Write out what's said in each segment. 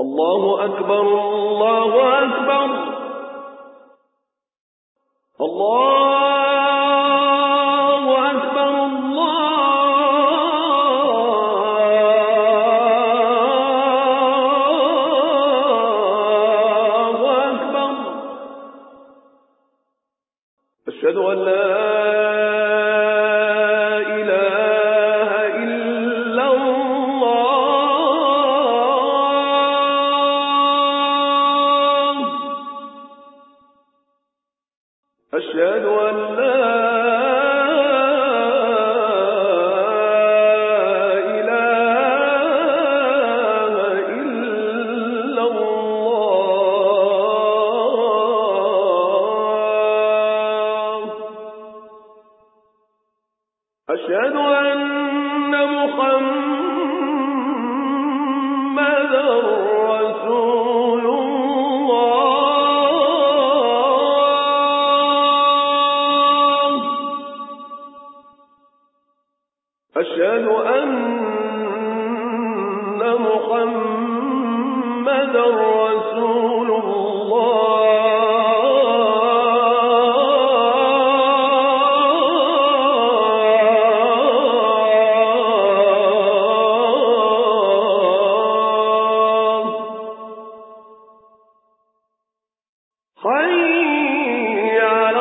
الله أكبر الله أكبر الله أكبر الله أكبر أشهد أن لا إله إلا الله أشهد أن لا إله إلا الله أشهد أن محمدا رسول الله أشهد أن محمدا رسول الله حي على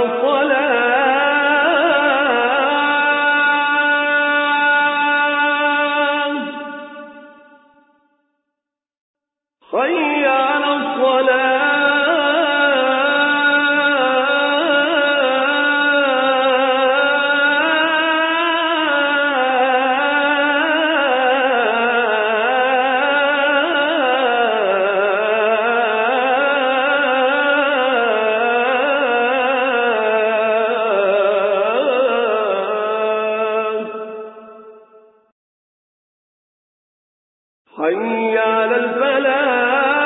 الصلاة حي على الصلاة حي على الفلاح